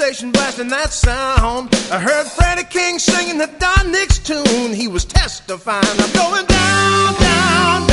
station blasting that sound. I heard Freddie King singing the Don Nix tune. He was testifying. I'm going down, down,